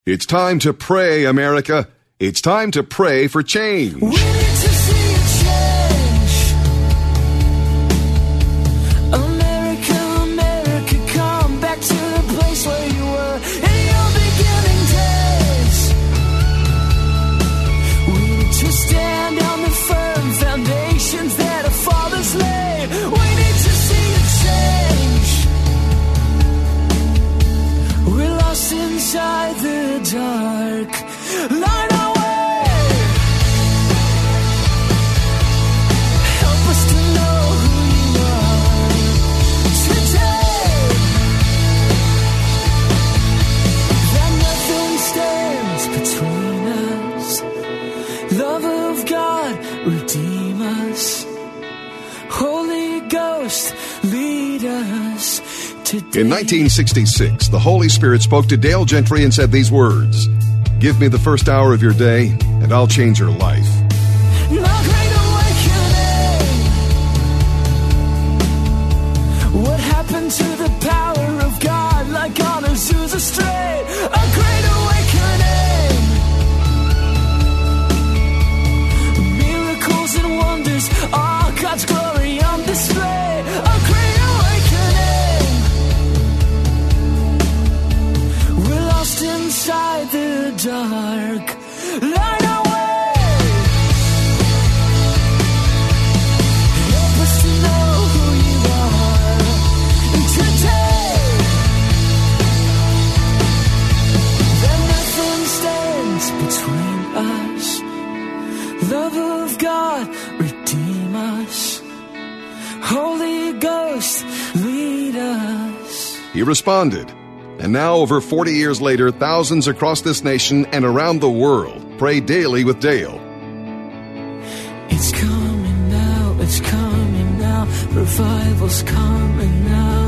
It's time to pray, America. It's time to pray for change. We need to see a change. America, America, come back to the place where you were in your beginning days. We need to stand on the firm foundations that our fathers laid. We need to see a change. We're lost inside the dark. Light our way. Help us to know who you are today. That nothing stands between us. Love of God, redeem us. Holy Ghost, lead us today. In 1966, the Holy Spirit spoke to Dale Gentry and said these words: "Give me the first hour of your day, and I'll change your life." My great awakening. What happened to the power of God, like on Azusa Strait? A great awakening. Miracles and wonders, all God's glory on display. A great awakening. We're lost inside the dark. Light our way. Help us to know who you are today. That nothing stands between us. Love of God, redeem us. Holy Ghost, lead us. He responded. And now, over 40 years later, thousands across this nation and around the world pray daily with Dale. It's coming now, it's coming now. Revival's coming now.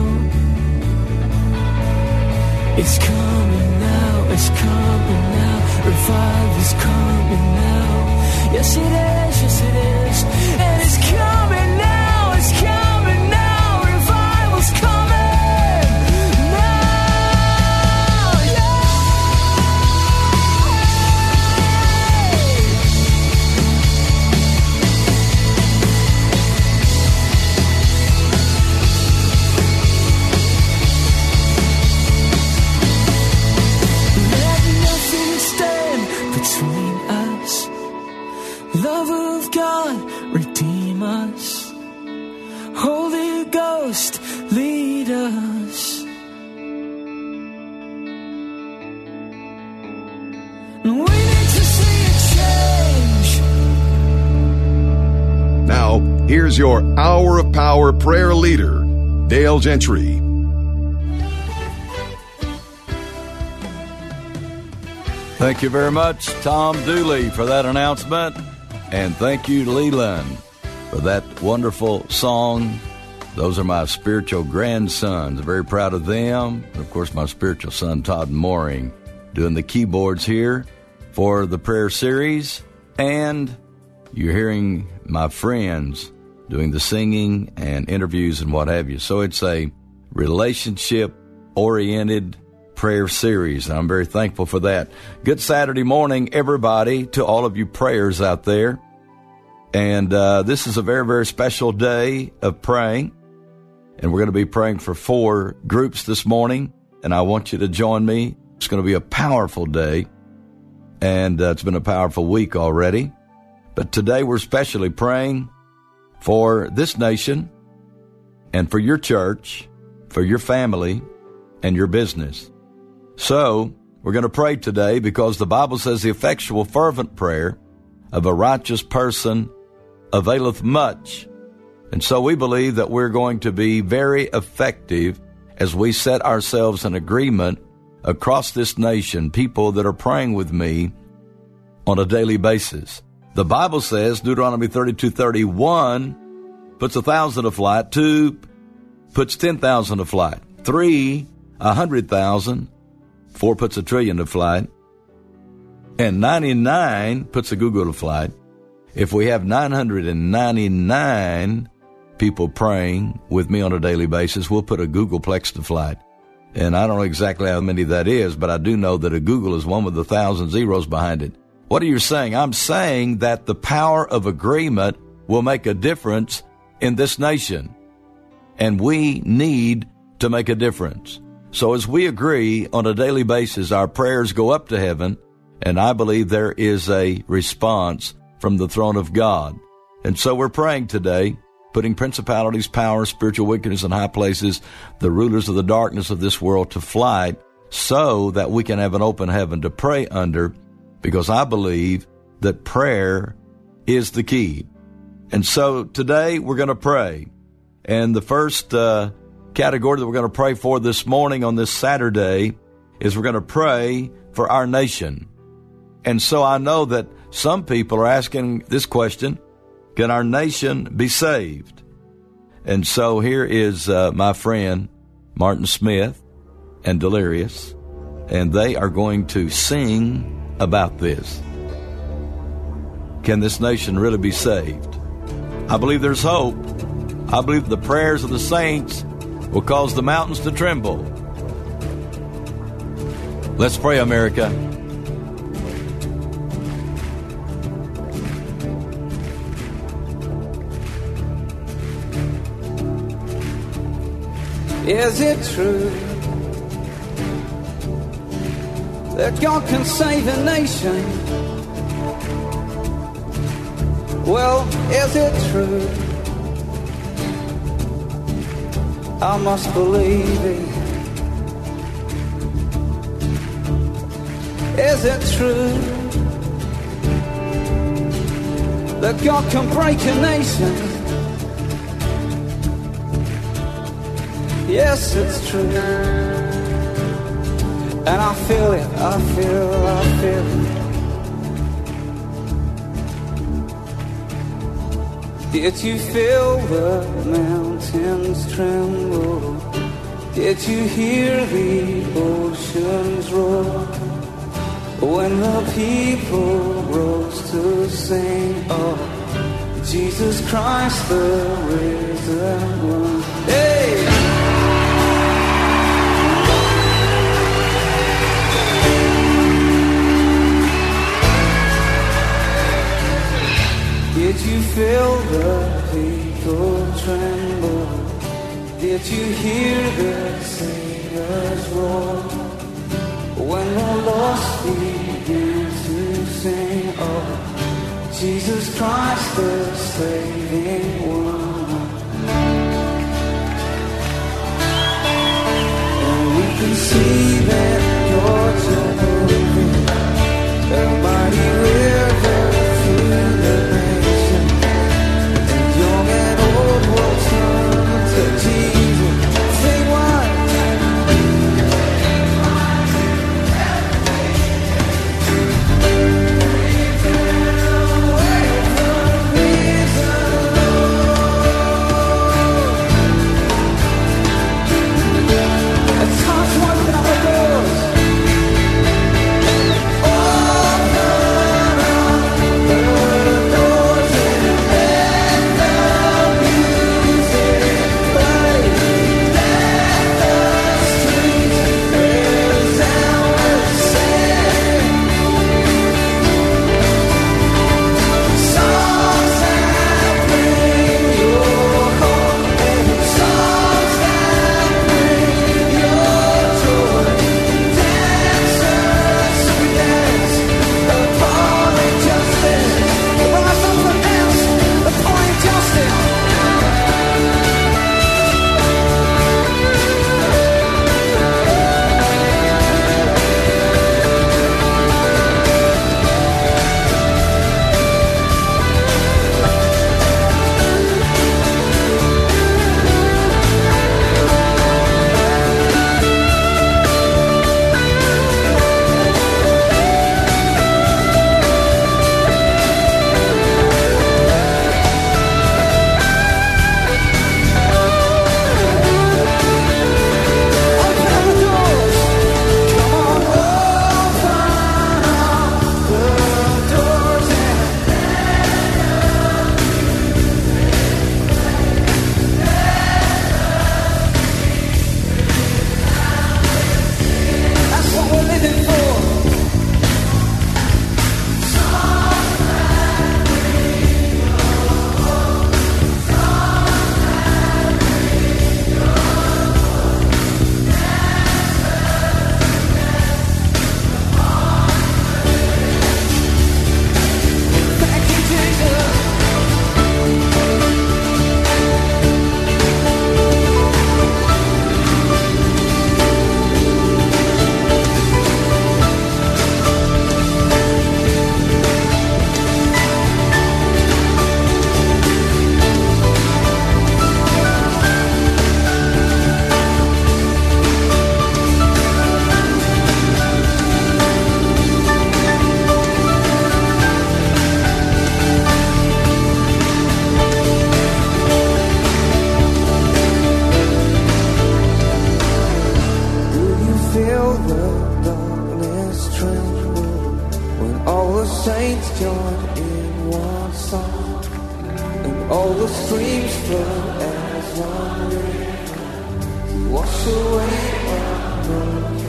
It's coming now, it's coming now. Revival's coming now. Yes it is, yes it is. And it's coming now, it's coming now. Revival's coming. Love of God, redeem us. Holy Ghost, lead us. We need to see a change. Now, here's your Hour of Power prayer leader, Dale Gentry. Thank you very much, Tom Dooley, for that announcement. And thank you, Leland, for that wonderful song. Those are my spiritual grandsons. I'm very proud of them. And of course, my spiritual son, Todd Mooring, doing the keyboards here for the prayer series. And you're hearing my friends doing the singing and interviews and what have you. So it's a relationship-oriented prayer series. I'm very thankful for that. Good Saturday morning, everybody, to all of you prayers out there. And this is a very, very special day of praying. And we're going to be praying for 4 groups this morning. And I want you to join me. It's going to be a powerful day. And it's been a powerful week already. But today we're especially praying for this nation and for your church, for your family, and your business. So we're going to pray today because the Bible says the effectual fervent prayer of a righteous person availeth much. And so we believe that we're going to be very effective as we set ourselves in agreement across this nation, people that are praying with me on a daily basis. The Bible says, Deuteronomy 32:31, puts 1,000 to flight, 2 puts 10,000 to flight, 3, 100,000, 4 puts 1 trillion to flight, and 99 puts a Google to flight. If we have 999 people praying with me on a daily basis, we'll put a Googleplex to flight. And I don't know exactly how many that is, but I do know that a Google is one with 1,000 zeros behind it. What are you saying? I'm saying that the power of agreement will make a difference in this nation. And we need to make a difference. So as we agree on a daily basis, our prayers go up to heaven, and I believe there is a response from the throne of God. And so we're praying today, putting principalities, powers, spiritual wickedness in high places, the rulers of the darkness of this world to flight, so that we can have an open heaven to pray under, because I believe that prayer is the key. And so today we're going to pray. And the first category that we're going to pray for this morning on this Saturday is we're going to pray for our nation. And so I know that some people are asking this question: can our nation be saved? And so here is my friend Martin Smith and Delirious, and they are going to sing about this. Can this nation really be saved? I believe there's hope. I believe the prayers of the saints will cause the mountains to tremble. Let's pray, America. Is it true that God can save a nation? Well, is it true? I must believe it. Is it true that God can break a nation? Yes, it's true. And I feel it, I feel it. Did you feel the mountains tremble? Did you hear the oceans roar? When the people rose to sing, oh, Jesus Christ, the risen one. Hey! Did you feel the people tremble? Did you hear the sailors roar? When the lost began to sing, oh, Jesus Christ, the saving one. And we can see that God's moving, a mighty river through the land. It's time to open up the doors. the saints join in one song, and all the streams flow as one river to wash away our broken.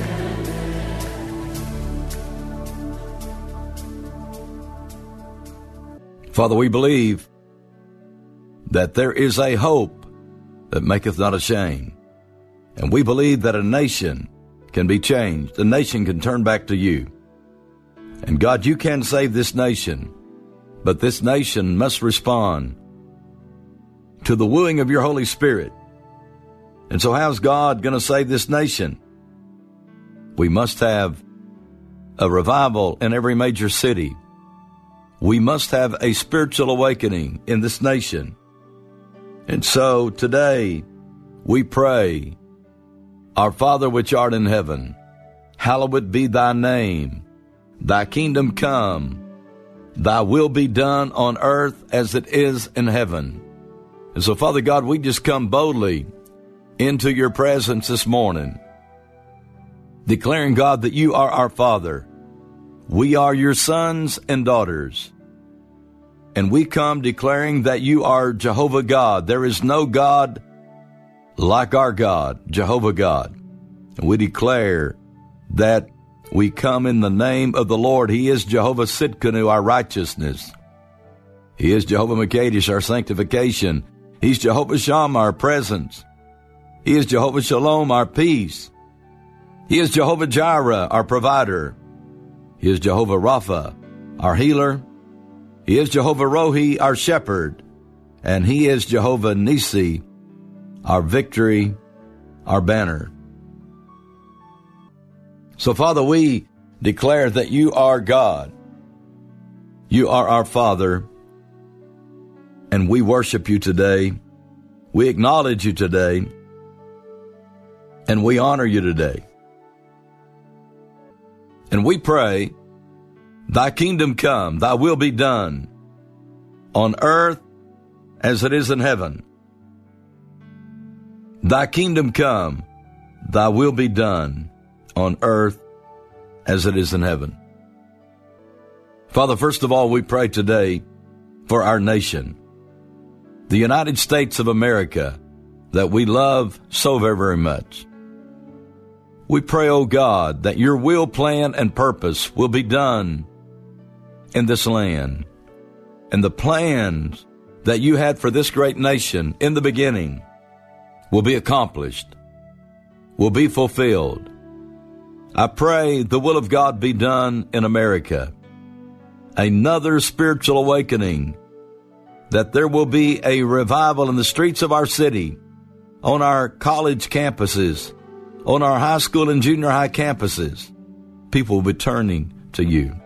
Father, we believe that there is a hope that maketh not ashamed. And we believe that a nation can be changed. A nation can turn back to you. And God, you can save this nation, but this nation must respond to the wooing of your Holy Spirit. And so how's God going to save this nation? We must have a revival in every major city. We must have a spiritual awakening in this nation. And so today we pray, Our Father which art in heaven, hallowed be thy name. Thy kingdom come, thy will be done on earth as it is in heaven. And so, Father God, we just come boldly into your presence this morning, declaring, God, that you are our Father. We are your sons and daughters. And we come declaring that you are Jehovah God. There is no God like our God, Jehovah God. And we declare that we come in the name of the Lord. He is Jehovah Sidkenu, our righteousness. He is Jehovah Makadesh, our sanctification. He's Jehovah Shammah, our presence. He is Jehovah Shalom, our peace. He is Jehovah Jireh, our provider. He is Jehovah Rapha, our healer. He is Jehovah Rohi, our shepherd. And he is Jehovah Nisi, our victory, our banner. So, Father, we declare that you are God. You are our Father. And we worship you today. We acknowledge you today. And we honor you today. And we pray, thy kingdom come, thy will be done on earth as it is in heaven. Thy kingdom come, thy will be done on earth as it is in heaven. Father, first of all, we pray today for our nation, the United States of America, that we love so very, very much. We pray, oh God, that your will, plan, and purpose will be done in this land. And the plans that you had for this great nation in the beginning will be accomplished, will be fulfilled. I pray the will of God be done in America. Another spiritual awakening, that there will be a revival in the streets of our city, on our college campuses, on our high school and junior high campuses. People will be turning to you.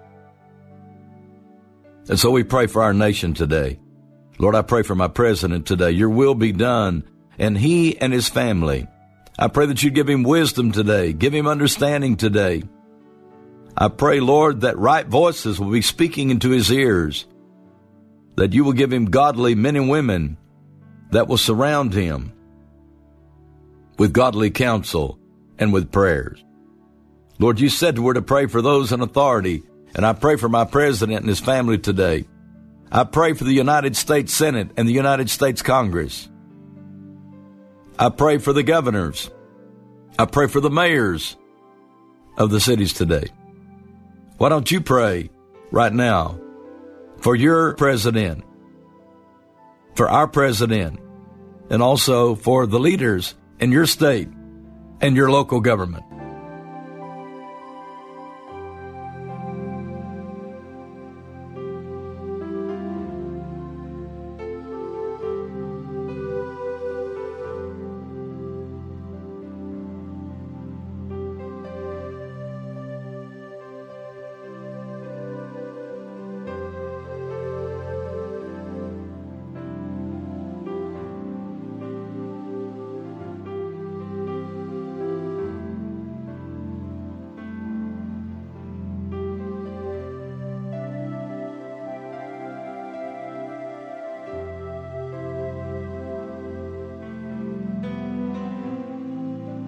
And so we pray for our nation today. Lord, I pray for my president today. Your will be done, and he and his family. I pray that you give him wisdom today. Give him understanding today. I pray, Lord, that right voices will be speaking into his ears, that you will give him godly men and women that will surround him with godly counsel and with prayers. Lord, you said we're to pray for those in authority, and I pray for my president and his family today. I pray for the United States Senate and the United States Congress. I pray for the governors. I pray for the mayors of the cities today. Why don't you pray right now for your president, for our president, and also for the leaders in your state and your local government?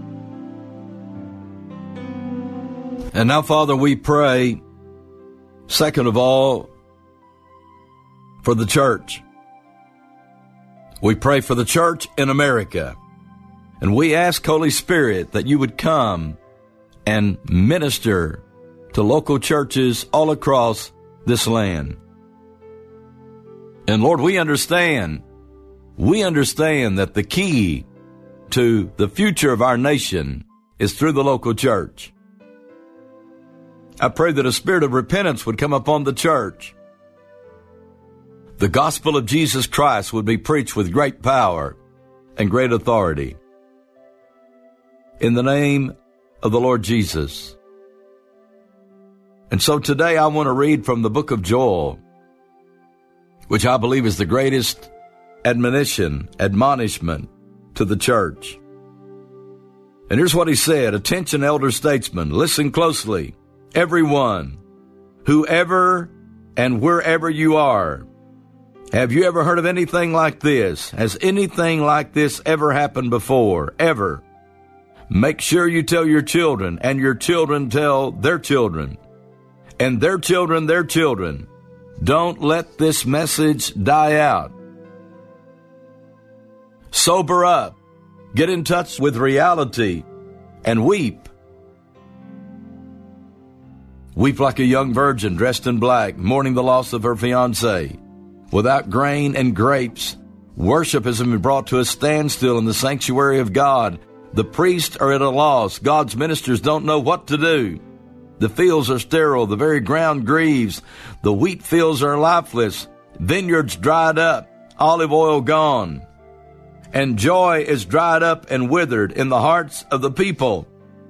And now, Father, we pray Second of all, for the church. We pray for the church in America. And we ask, Holy Spirit, that you would come and minister to local churches all across this land. And Lord, we understand that the key to the future of our nation is through the local church. I pray that a spirit of repentance would come upon the church. The gospel of Jesus Christ would be preached with great power and great authority. In the name of the Lord Jesus. And so today I want to read from the book of Joel, which I believe is the greatest admonishment to the church. And here's what he said. Attention, elder statesmen, listen closely. Everyone, whoever and wherever you are, have you ever heard of anything like this? Has anything like this ever happened before? Ever? Make sure you tell your children, and your children tell their children, and their children their children. Don't let this message die out. Sober up. Get in touch with reality and weep. Weep like a young virgin dressed in black, mourning the loss of her fiancé. Without grain and grapes, worship has been brought to a standstill in the sanctuary of God. The priests are at a loss. God's ministers don't know what to do. The fields are sterile. The very ground grieves. The wheat fields are lifeless. Vineyards dried up. Olive oil gone. And joy is dried up and withered in the hearts of the people.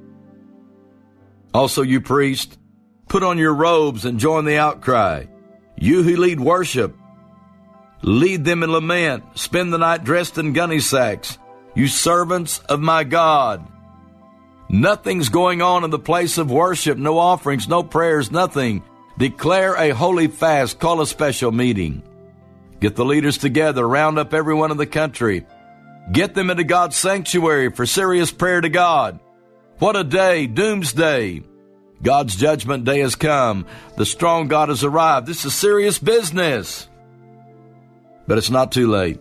Also, you priests, put on your robes and join the outcry. You who lead worship, lead them in lament. Spend the night dressed in gunny sacks. You servants of my God. Nothing's going on in the place of worship. No offerings, no prayers, nothing. Declare a holy fast. Call a special meeting. Get the leaders together. Round up everyone in the country. Get them into God's sanctuary for serious prayer to God. What a day, doomsday. God's judgment day has come. The strong God has arrived. This is serious business. But it's not too late.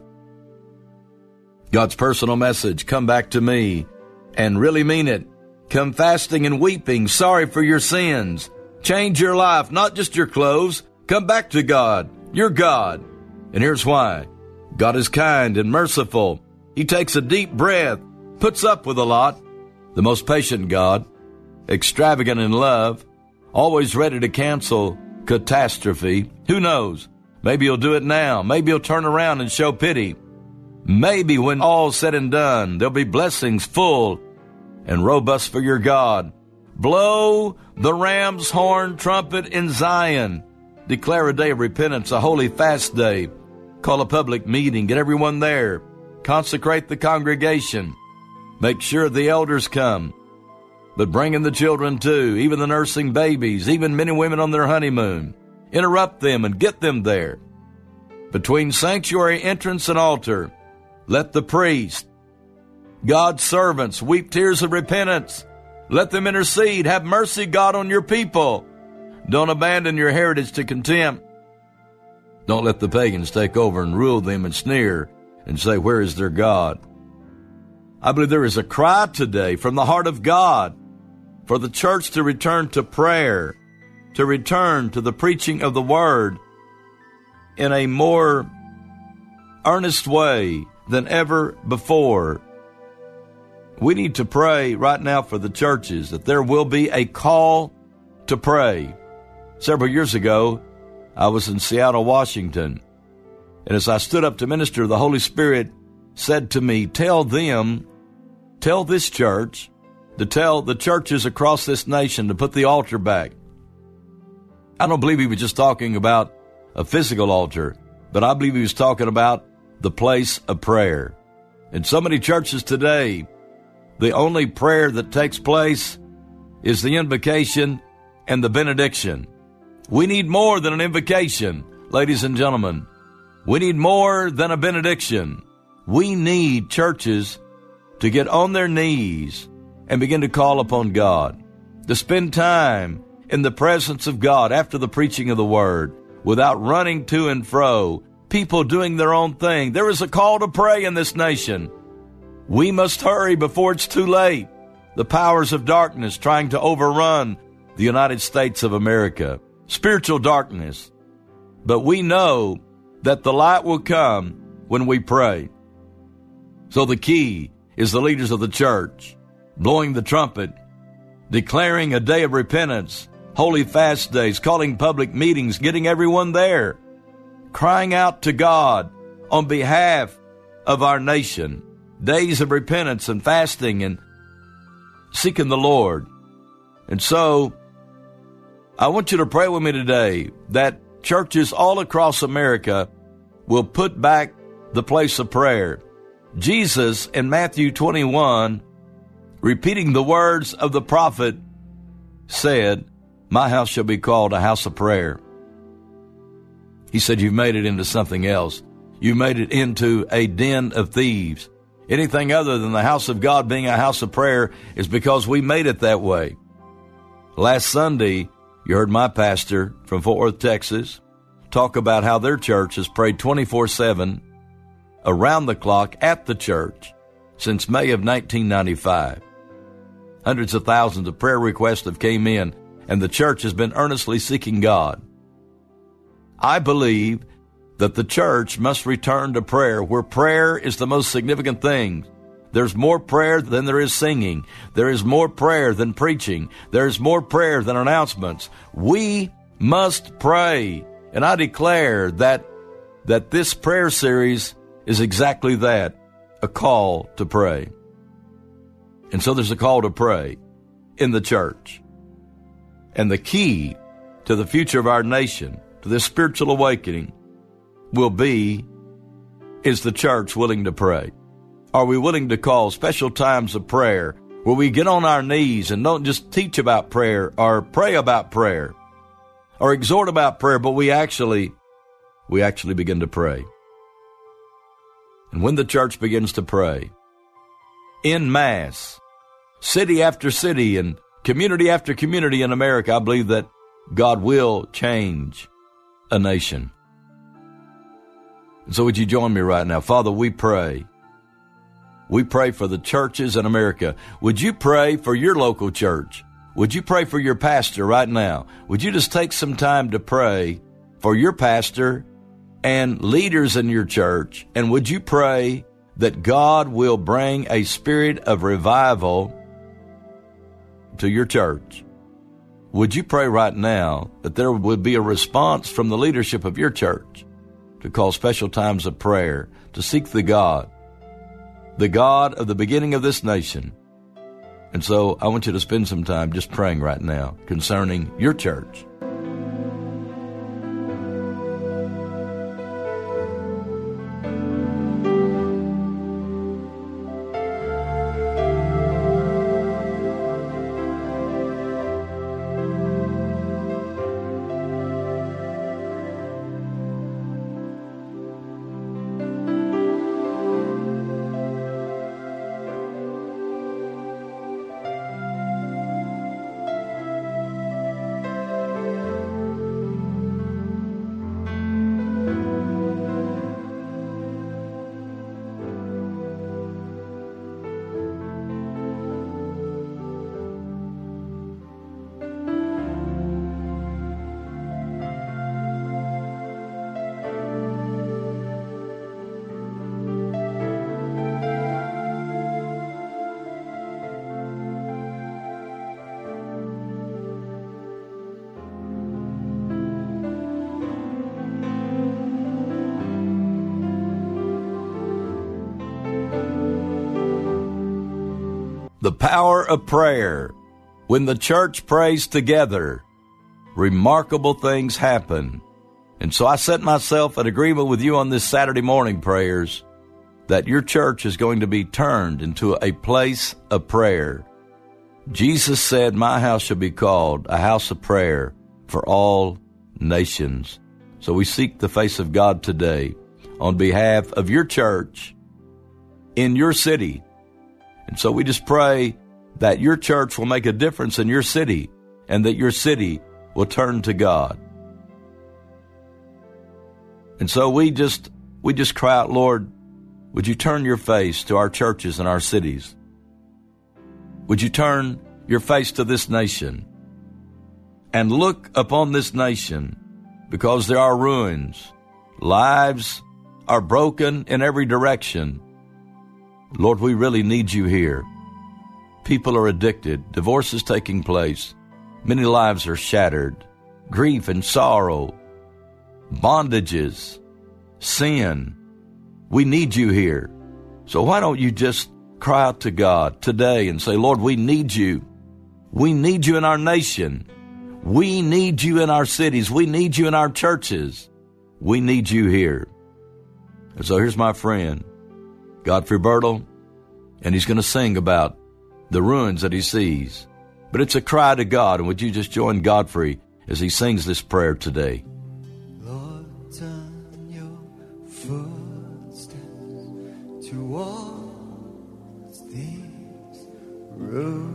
God's personal message, come back to me, and really mean it. Come fasting and weeping, sorry for your sins. Change your life, not just your clothes. Come back to God, your God. And here's why. God is kind and merciful. He takes a deep breath, puts up with a lot. The most patient God, extravagant in love, always ready to cancel catastrophe. Who knows? Maybe he'll do it now. Maybe he'll turn around and show pity. Maybe when all's said and done, there'll be blessings full and robust for your God. Blow the ram's horn trumpet in Zion. Declare a day of repentance, a holy fast day. Call a public meeting. Get everyone there. Consecrate the congregation. Make sure the elders come. But bring in the children too, even the nursing babies, even men and women on their honeymoon. Interrupt them and get them there. Between sanctuary entrance and altar, let the priest, God's servants, weep tears of repentance. Let them intercede. Have mercy, God, on your people. Don't abandon your heritage to contempt. Don't let the pagans take over and rule them and sneer and say, where is their God? I believe there is a cry today from the heart of God for the church to return to prayer, to return to the preaching of the Word in a more earnest way than ever before. We need to pray right now for the churches that there will be a call to pray. Several years ago, I was in Seattle, Washington, and as I stood up to minister, the Holy Spirit said to me, tell this church, to tell the churches across this nation to put the altar back. I don't believe he was just talking about a physical altar, but I believe he was talking about the place of prayer. In so many churches today, the only prayer that takes place is the invocation and the benediction. We need more than an invocation, ladies and gentlemen. We need more than a benediction. We need churches to get on their knees and begin to call upon God, to spend time in the presence of God after the preaching of the Word, without running to and fro, people doing their own thing. There is a call to pray in this nation. We must hurry before it's too late. The powers of darkness trying to overrun the United States of America. Spiritual darkness. But we know that the light will come when we pray. So the key is the leaders of the church blowing the trumpet, declaring a day of repentance, holy fast days, calling public meetings, getting everyone there, crying out to God on behalf of our nation, days of repentance and fasting and seeking the Lord. And so I want you to pray with me today that churches all across America will put back the place of prayer. Jesus in Matthew 21, repeating the words of the prophet, said, "My house shall be called a house of prayer." He said, you've made it into something else. You made it into a den of thieves. Anything other than the house of God being a house of prayer is because we made it that way. Last Sunday, you heard my pastor from Fort Worth, Texas, talk about how their church has prayed 24/7 around the clock at the church since May of 1995. Hundreds of thousands of prayer requests have came in, and the church has been earnestly seeking God. I believe that the church must return to prayer, where prayer is the most significant thing. There's more prayer than there is singing. There is more prayer than preaching. There is more prayer than announcements. We must pray. And I declare that this prayer series is exactly that, a call to pray. And so there's a call to pray in the church. And the key to the future of our nation, to this spiritual awakening, is the church willing to pray? Are we willing to call special times of prayer where we get on our knees and don't just teach about prayer or pray about prayer or exhort about prayer, but we actually begin to pray? And when the church begins to pray en masse, city after city and community after community in America, I believe that God will change a nation. And so would you join me right now? Father, we pray. We pray for the churches in America. Would you pray for your local church? Would you pray for your pastor right now? Would you just take some time to pray for your pastor and leaders in your church? And would you pray that God will bring a spirit of revival to your church? Would you pray right now that there would be a response from the leadership of your church to call special times of prayer, to seek the God of the beginning of this nation? And so I want you to spend some time just praying right now concerning your church. The power of prayer. When the church prays together, remarkable things happen. And so I set myself in agreement with you on this Saturday morning prayers that your church is going to be turned into a place of prayer. Jesus said, "My house shall be called a house of prayer for all nations." So we seek the face of God today on behalf of your church in your city. And so we just pray that your church will make a difference in your city and that your city will turn to God. And so we just cry out, Lord, would you turn your face to our churches and our cities? Would you turn your face to this nation and look upon this nation, because there are ruins. Lives are broken in every direction. Lord, we really need you here. People are addicted. Divorce is taking place. Many lives are shattered. Grief and sorrow. Bondages. Sin. We need you here. So why don't you just cry out to God today and say, Lord, we need you. We need you in our nation. We need you in our cities. We need you in our churches. We need you here. And so here's my friend, Godfrey Birtle, and he's going to sing about the ruins that he sees. But it's a cry to God, and would you just join Godfrey as he sings this prayer today? Lord, turn your footsteps towards these ruins.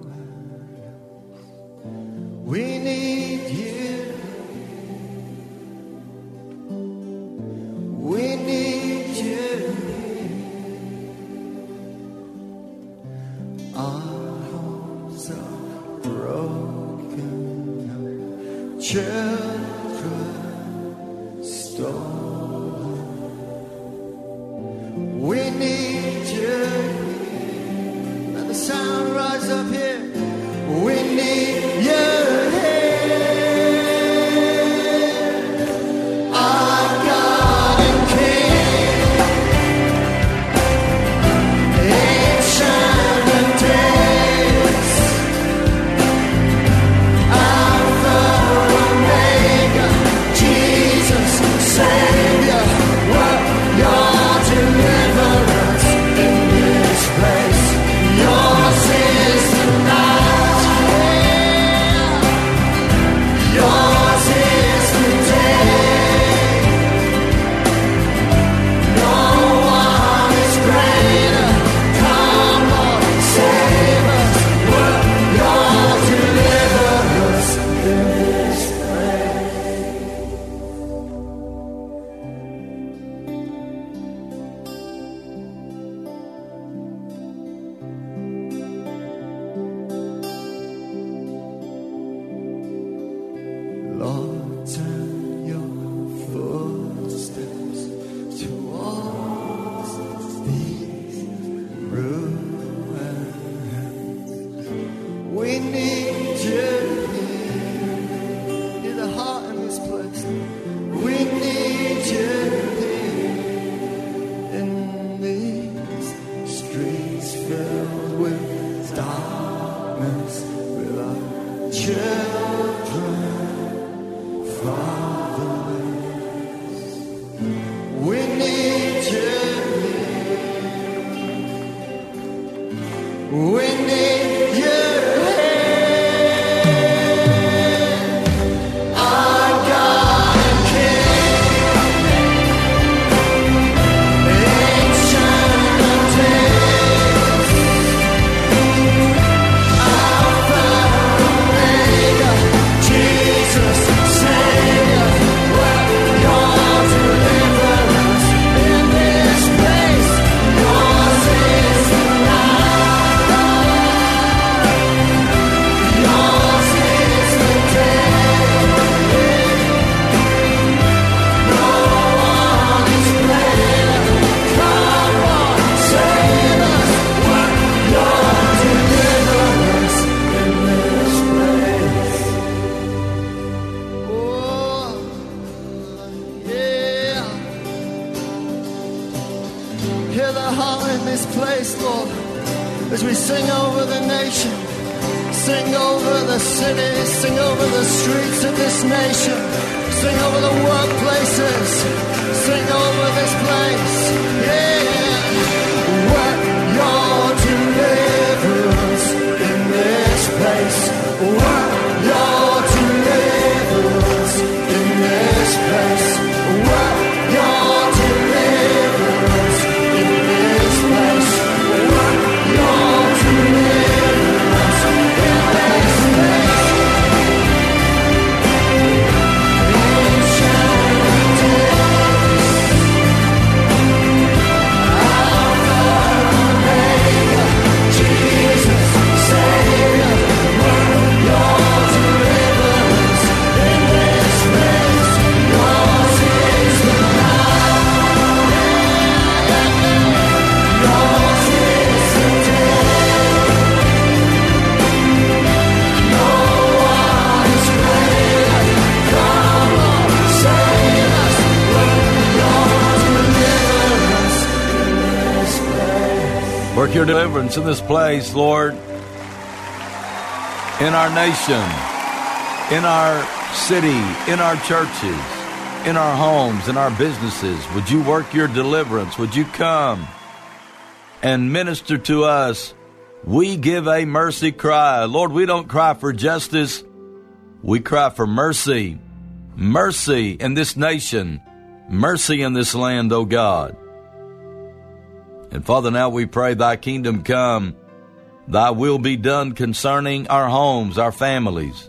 We need you. We need you. Our homes are broken, children stolen. We need you. Let the sound rise up here. We need you. Lord, turn your footsteps towards these ruins. We need you here. Hear the heart in this place. We need you here in these streets filled with darkness, with our children. Fatherless. We need you. We need you. Our God and King, ancient of days, Alpha Omega, Jesus. As we sing over the nation, sing over the cities, sing over the streets of this nation, sing over the workplaces, sing over this place, yeah. Work your deliverance in this place. Work your deliverance in this place. Work your deliverance in this place. Work your deliverance in this place. Work your deliverance in this place, Lord, in our nation, in our city, in our churches, in our homes, in our businesses. Would you work your deliverance? Would you come and minister to us? We give a mercy cry. Lord, we don't cry for justice. We cry for mercy. Mercy in this nation. Mercy in this land, O God. And Father, now we pray thy kingdom come. Thy will be done concerning our homes, our families.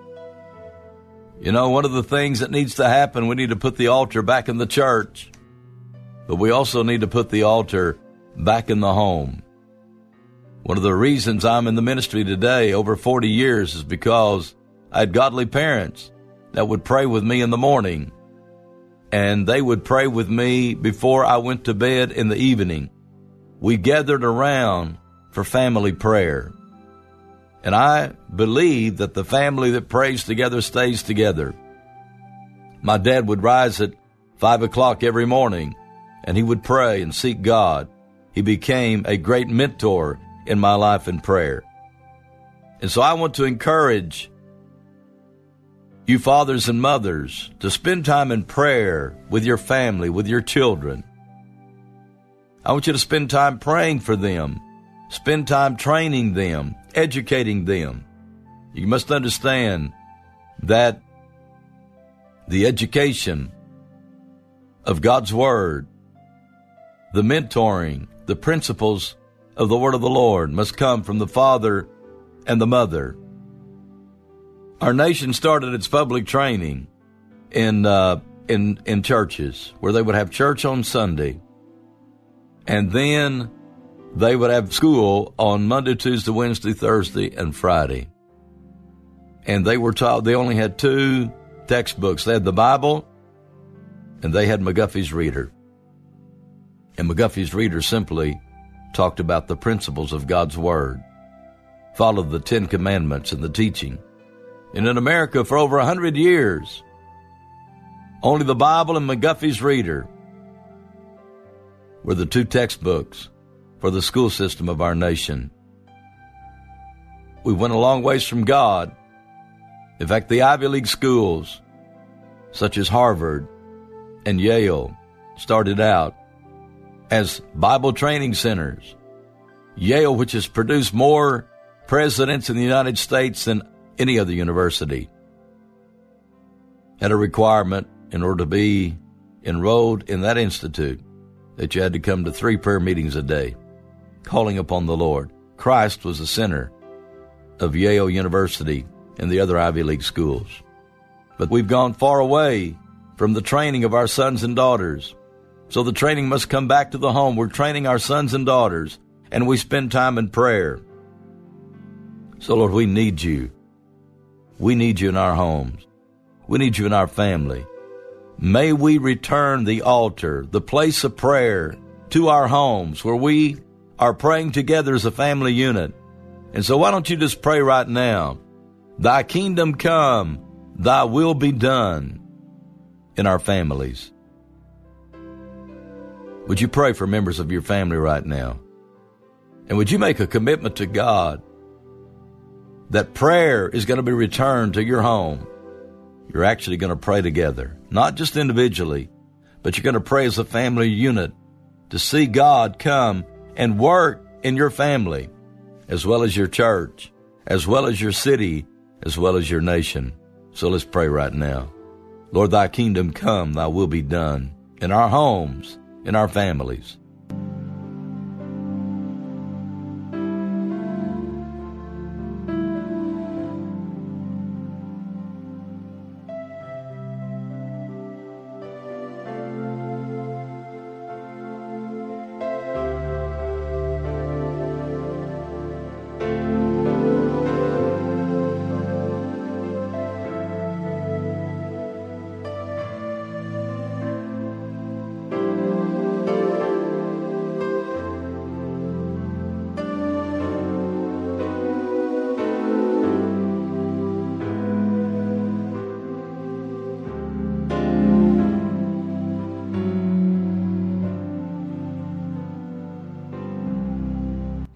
You know, one of the things that needs to happen, we need to put the altar back in the church. But we also need to put the altar back in the home. One of the reasons I'm in the ministry today, over 40 years, is because I had godly parents that would pray with me in the morning. And they would pray with me before I went to bed in the evening. We gathered around for family prayer. And I believe that the family that prays together stays together. My dad would rise at 5 o'clock every morning, and he would pray and seek God. He became a great mentor in my life in prayer. And so I want to encourage you fathers and mothers to spend time in prayer with your family, with your children. I want you to spend time praying for them, spend time training them, educating them. You must understand that the education of God's Word, the mentoring, the principles of the Word of the Lord must come from the father and the mother. Our nation started its public training in churches, where they would have church on Sunday, and then they would have school on Monday, Tuesday, Wednesday, Thursday, and Friday. And they were taught, they only had 2 textbooks. They had the Bible, and they had McGuffey's Reader. And McGuffey's Reader simply talked about the principles of God's Word, followed the 10 Commandments and the teaching. And in America, for over 100 years, only the Bible and McGuffey's Reader were the 2 textbooks for the school system of our nation. We went a long ways from God. In fact, the Ivy League schools, such as Harvard and Yale, started out as Bible training centers. Yale, which has produced more presidents in the United States than any other university, had a requirement in order to be enrolled in that institute that you had to come to 3 prayer meetings a day, calling upon the Lord. Christ was the center of Yale University and the other Ivy League schools. But we've gone far away from the training of our sons and daughters. So the training must come back to the home. We're training our sons and daughters, and we spend time in prayer. So, Lord, we need you. We need you in our homes. We need you in our family. May we return the altar, the place of prayer, to our homes where we are praying together as a family unit. And so why don't you just pray right now? Thy kingdom come, thy will be done in our families. Would you pray for members of your family right now? And would you make a commitment to God that prayer is going to be returned to your home? You're actually going to pray together, not just individually, but you're going to pray as a family unit to see God come and work in your family, as well as your church, as well as your city, as well as your nation. So let's pray right now. Lord, thy kingdom come, thy will be done in our homes, in our families.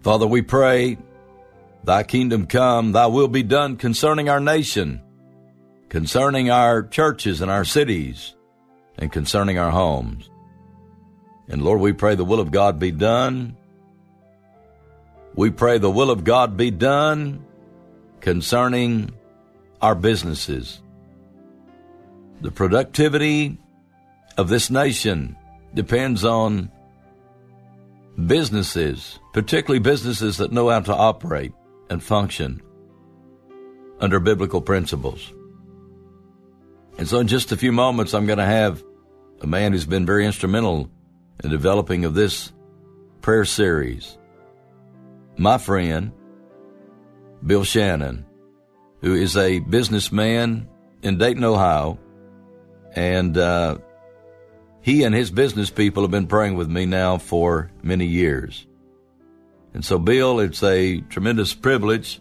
Father, we pray, thy kingdom come, thy will be done concerning our nation, concerning our churches and our cities, and concerning our homes. And Lord, we pray the will of God be done. We pray the will of God be done concerning our businesses. The productivity of this nation depends on businesses, particularly businesses that know how to operate and function under biblical principles. And so in just a few moments, I'm going to have a man who's been very instrumental in developing of this prayer series, my friend, Bill Shannon, who is a businessman in Dayton, Ohio, and he and his business people have been praying with me now for many years. And so, Bill, it's a tremendous privilege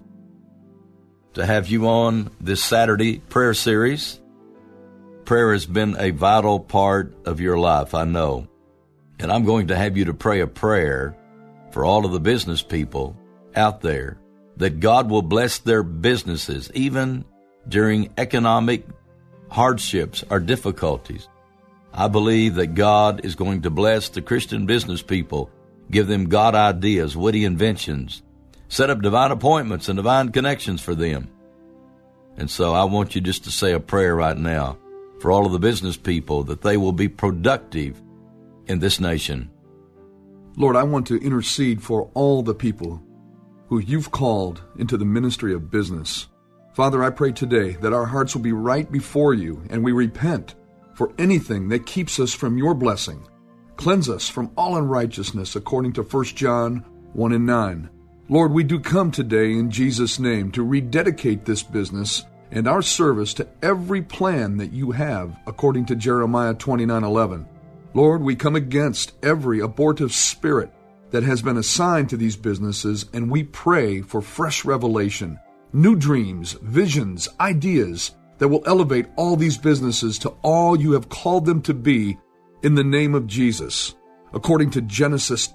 to have you on this Saturday prayer series. Prayer has been a vital part of your life, I know. And I'm going to have you to pray a prayer for all of the business people out there, that God will bless their businesses, even during economic hardships or difficulties. I believe that God is going to bless the Christian business people, give them God ideas, witty inventions, set up divine appointments and divine connections for them. And so I want you just to say a prayer right now for all of the business people, that they will be productive in this nation. Lord, I want to intercede for all the people who you've called into the ministry of business. Father, I pray today that our hearts will be right before you, and we repent for anything that keeps us from your blessing. Cleanse us from all unrighteousness, according to 1 John 1:9. Lord, we do come today in Jesus' name to rededicate this business and our service to every plan that you have, according to Jeremiah 29:11. Lord, we come against every abortive spirit that has been assigned to these businesses, and we pray for fresh revelation, new dreams, visions, ideas that will elevate all these businesses to all you have called them to be in the name of Jesus. According to Genesis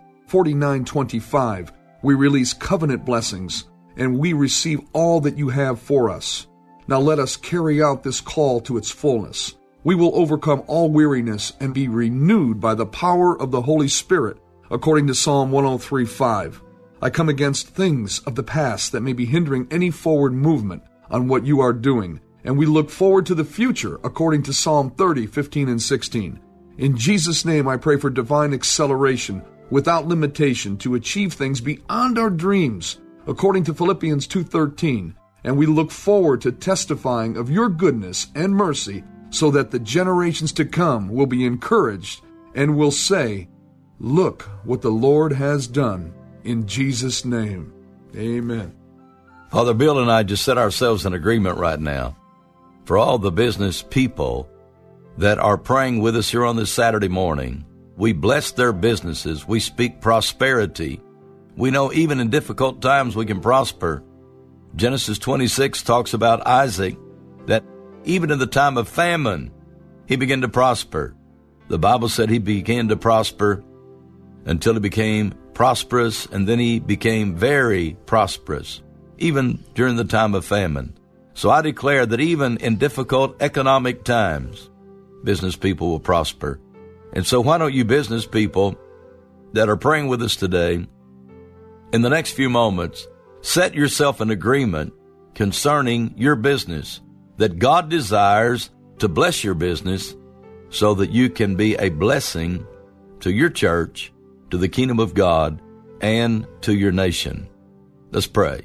49:25, we release covenant blessings, and we receive all that you have for us. Now let us carry out this call to its fullness. We will overcome all weariness and be renewed by the power of the Holy Spirit, according to Psalm 103:5. I come against things of the past that may be hindering any forward movement on what you are doing, and we look forward to the future, according to Psalm 30:15 and 16. In Jesus' name, I pray for divine acceleration without limitation to achieve things beyond our dreams, according to Philippians 2:13, and we look forward to testifying of your goodness and mercy so that the generations to come will be encouraged and will say, "Look what the Lord has done," in Jesus' name. Amen. Father, Bill and I just set ourselves in agreement right now for all the business people that are praying with us here on this Saturday morning. We bless their businesses. We speak prosperity. We know even in difficult times we can prosper. Genesis 26 talks about Isaac, that even in the time of famine, he began to prosper. The Bible said he began to prosper until he became prosperous, and then he became very prosperous, even during the time of famine. So I declare that even in difficult economic times, business people will prosper. And so why don't you business people that are praying with us today, in the next few moments, set yourself in agreement concerning your business, that God desires to bless your business so that you can be a blessing to your church, to the kingdom of God, and to your nation. Let's pray.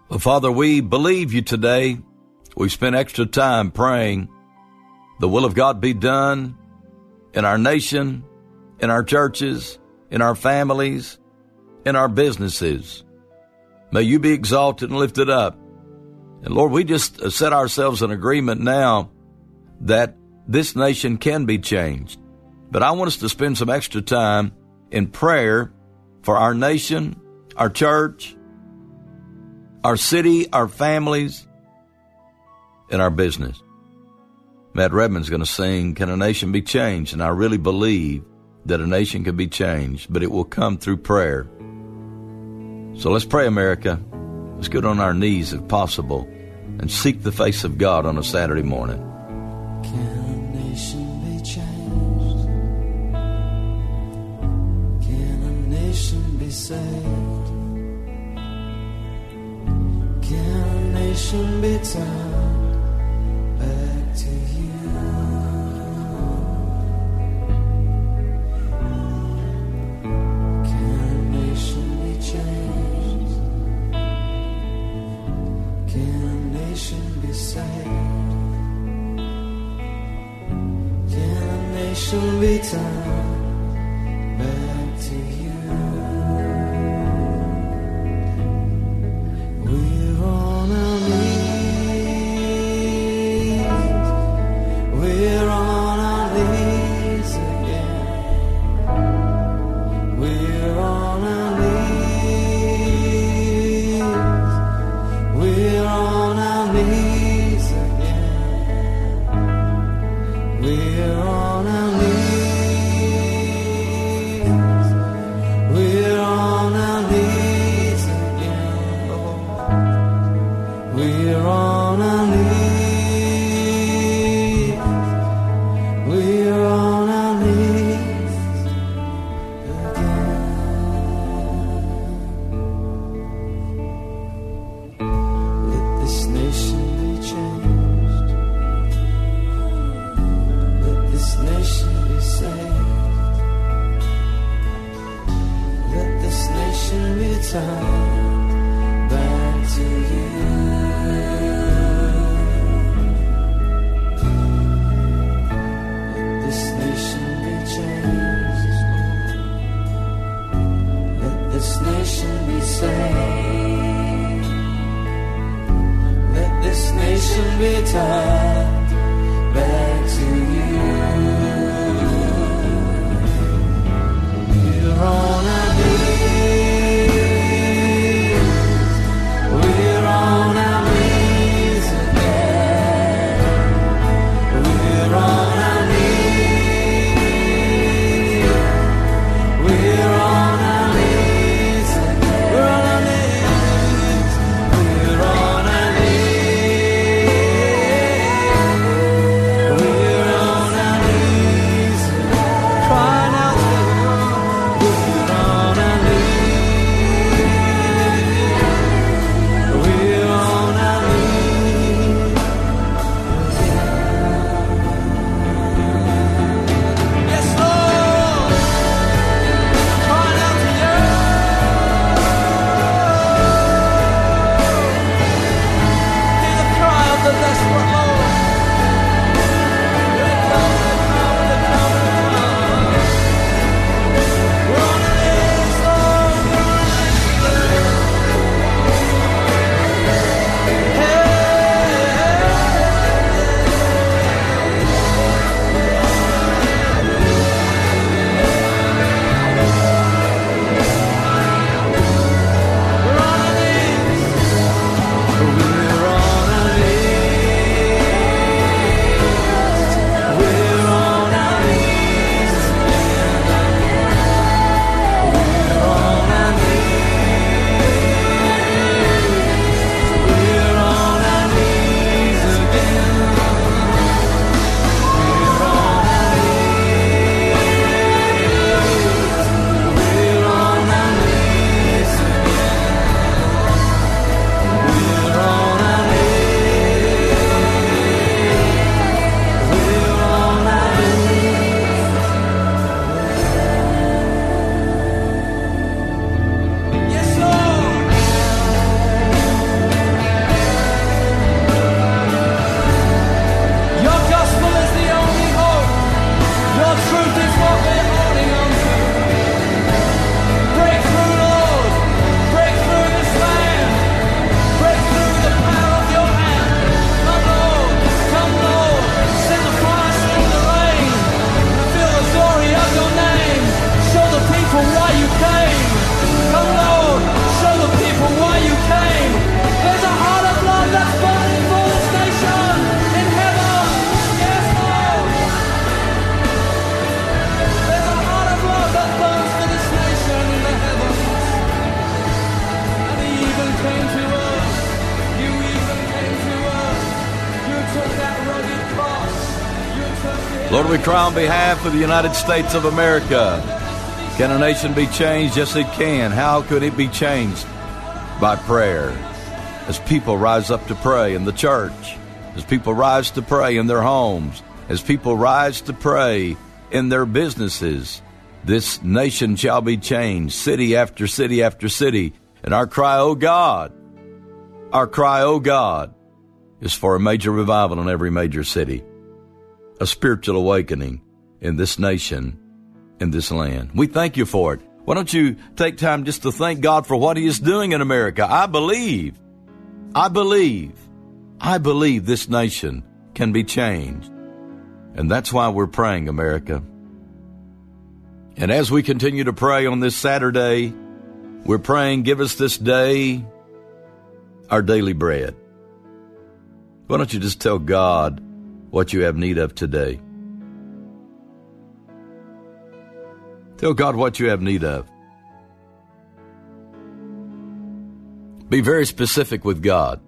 Well, Father, we believe you today. We've spent extra time praying the will of God be done in our nation, in our churches, in our families, in our businesses. May you be exalted and lifted up. And Lord, we just set ourselves in agreement now that this nation can be changed. But I want us to spend some extra time in prayer for our nation, our church, our city, our families, and our business. Matt Redman's going to sing, Can a Nation Be Changed? And I really believe that a nation can be changed, but it will come through prayer. So let's pray, America. Let's get on our knees if possible and seek the face of God on a Saturday morning. Can a nation be changed? Can a nation be saved? Can a nation be turned back to you? Can a nation be changed? Can a nation be saved? Can a nation be turned back to you? We're on our knees. We're on our knees again. We're on our knees. We're on our knees again. We're on our knees. We're on our knees again, Lord. We're on our knees. We're on our knees again. Let this nation be changed. Let this nation be saved. Let this nation be turned back to you. Let this nation be changed. Let this nation be saved. Let this nation be turned back to you. We're on our knees. We're on our knees again. We're on our knees. We're on our knees again. We're on our knees. We're on our knees. we cry on behalf of the United States of America. Can a nation be changed? Yes, it can. How could it be changed? By prayer. As people rise up to pray in the church, as people rise to pray in their homes, as people rise to pray in their businesses, this nation shall be changed, city after city after city. And our cry, oh God, is for a major revival in every major city, a spiritual awakening in this nation, in this land. We thank you for it. Why don't you take time just to thank God for what He is doing in America? I believe this nation can be changed. And that's why we're praying, America. And as we continue to pray on this Saturday, we're praying, give us this day our daily bread. Why don't you just tell God what you have need of today? Tell God what you have need of. Be very specific with God.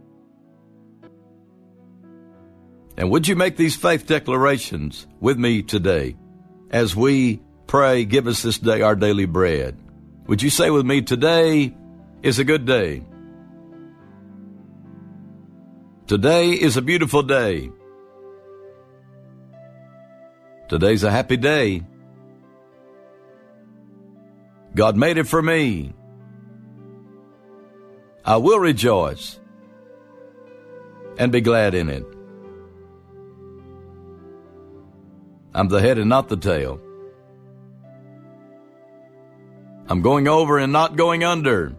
And would you make these faith declarations with me today as we pray, give us this day our daily bread? Would you say with me, today is a good day. Today is a beautiful day. Today's a happy day. God made it for me. I will rejoice and be glad in it. I'm the head and not the tail. I'm going over and not going under.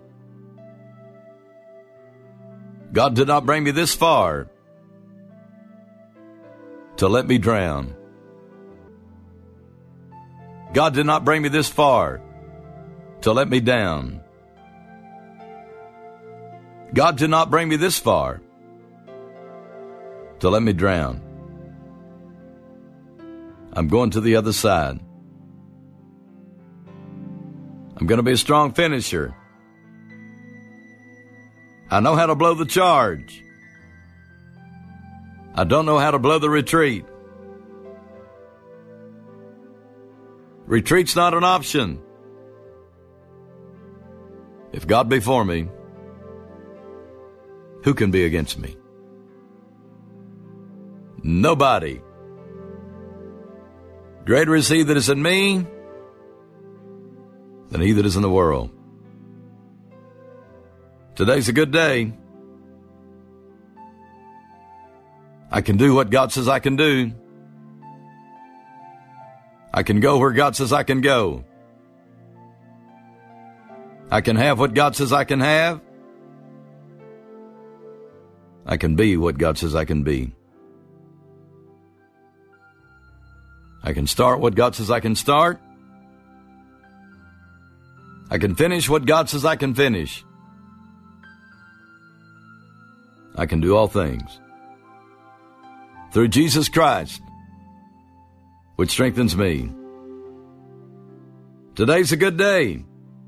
God did not bring me this far to let me drown. God did not bring me this far to let me down. God did not bring me this far to let me drown. I'm going to the other side. I'm going to be a strong finisher. I know how to blow the charge. I don't know how to blow the retreat. Retreat's not an option. If God be for me, who can be against me? Nobody. Greater is He that is in me than he that is in the world. Today's a good day. I can do what God says I can do. I can go where God says I can go. I can have what God says I can have. I can be what God says I can be. I can start what God says I can start. I can finish what God says I can finish. I can do all things through Jesus Christ, which strengthens me. Today's a good day.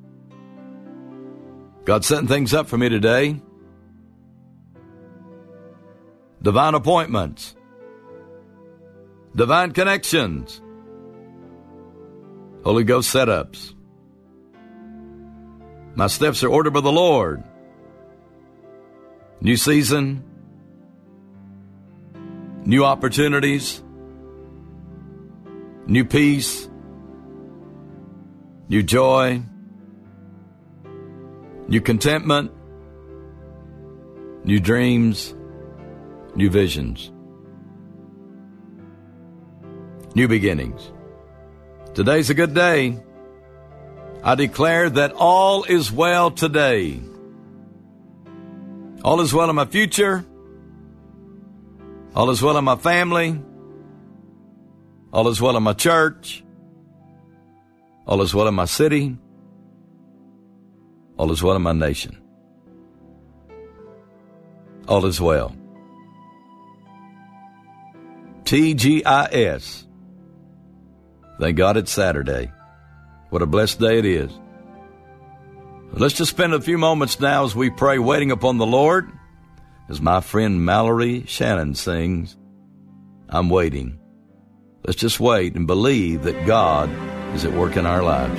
God's setting things up for me today. Divine appointments. Divine connections. Holy Ghost setups. My steps are ordered by the Lord. New season. New opportunities. New peace. New joy. New contentment. New dreams. New visions. New beginnings. Today's a good day. I declare that all is well today. All is well in my future. All is well in my family. All is well in my church. All is well in my city. All is well in my nation. All is well. TGIS. Thank God it's Saturday. What a blessed day it is. Let's just spend a few moments now as we pray, waiting upon the Lord. As my friend Mallory Shannon sings, I'm waiting Let's just wait and believe that God is at work in our lives.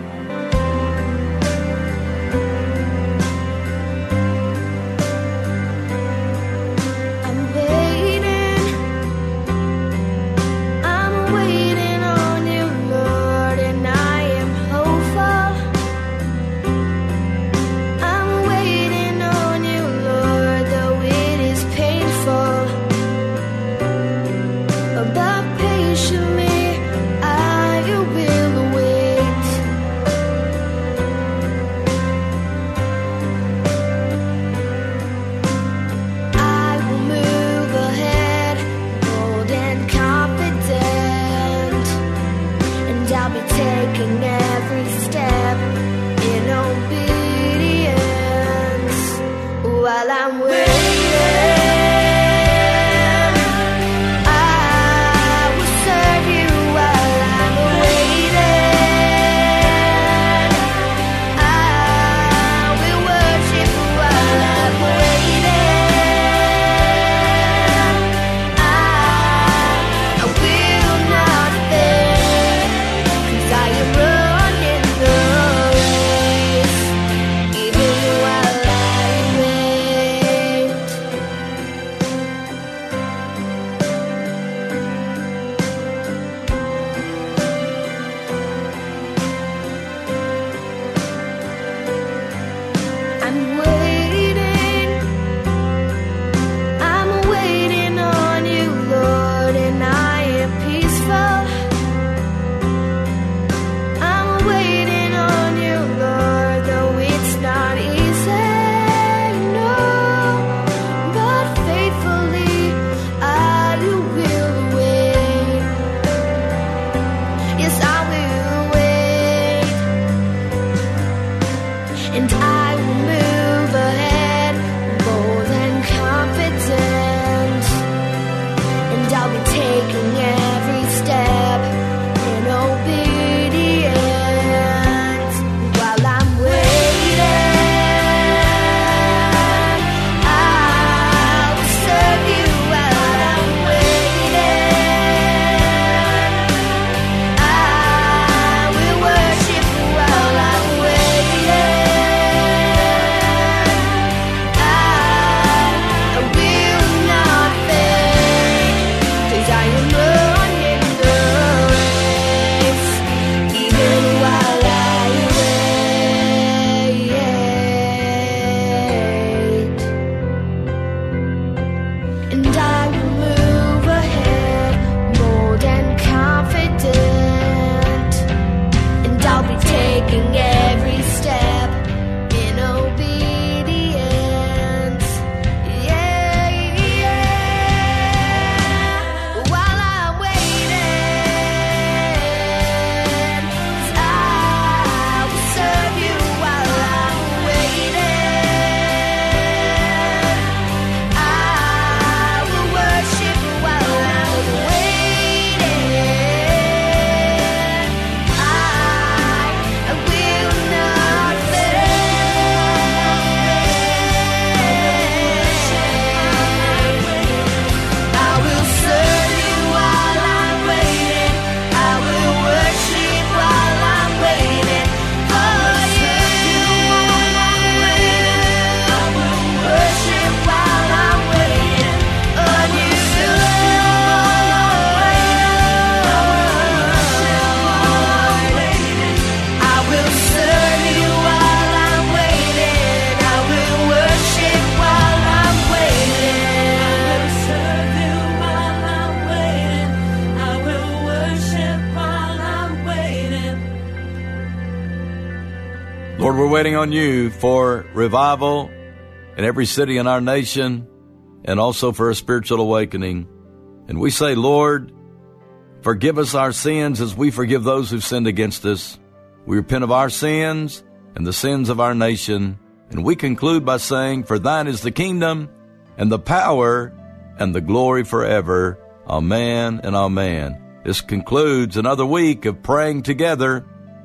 Lord, we're waiting on you for revival in every city in our nation and also for a spiritual awakening. And we say, Lord, forgive us our sins as we forgive those who've sinned against us. We repent of our sins and the sins of our nation. And we conclude by saying, for thine is the kingdom and the power and the glory forever. Amen and amen. This concludes another week of praying together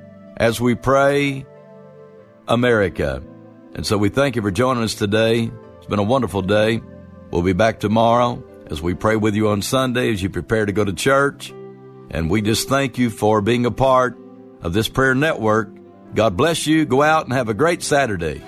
as we pray America. And so we thank you for joining us today. It's been a wonderful day. We'll be back tomorrow as we pray with you on Sunday as you prepare to go to church. And we just thank you for being a part of this prayer network. God bless you. Go out and have a great Saturday.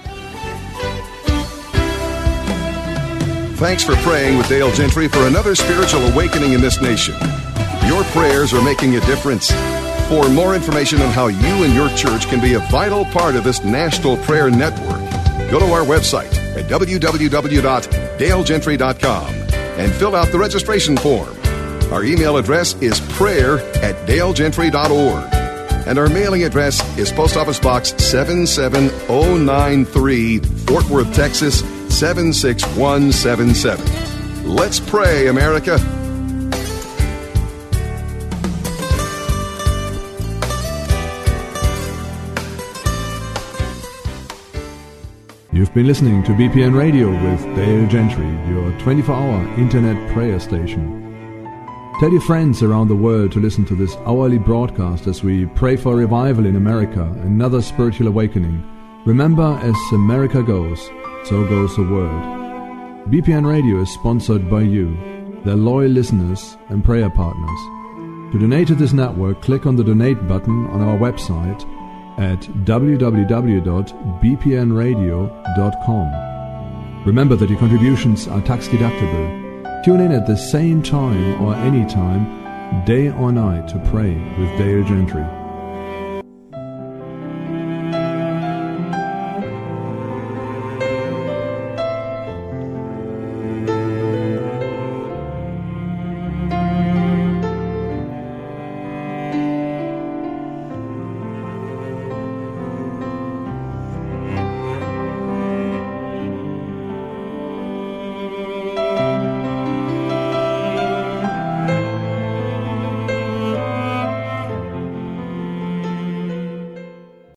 Thanks for praying with Dale Gentry for another spiritual awakening in this nation. Your prayers are making a difference. For more information on how you and your church can be a vital part of this national prayer network, go to our website at www.dalegentry.com and fill out the registration form. Our email address is prayer@dalegentry.org. And our mailing address is Post Office Box 77093, Fort Worth, Texas 76177. Let's pray, America. You've been listening to BPN Radio with Dale Gentry, your 24-hour internet prayer station. Tell your friends around the world to listen to this hourly broadcast as we pray for revival in America, another spiritual awakening. Remember, as America goes, so goes the world. BPN Radio is sponsored by you, their loyal listeners and prayer partners. To donate to this network, click on the donate button on our website at www.bpnradio.com. Remember that your contributions are tax deductible. Tune in at the same time or any time, day or night, to pray with Dale Gentry.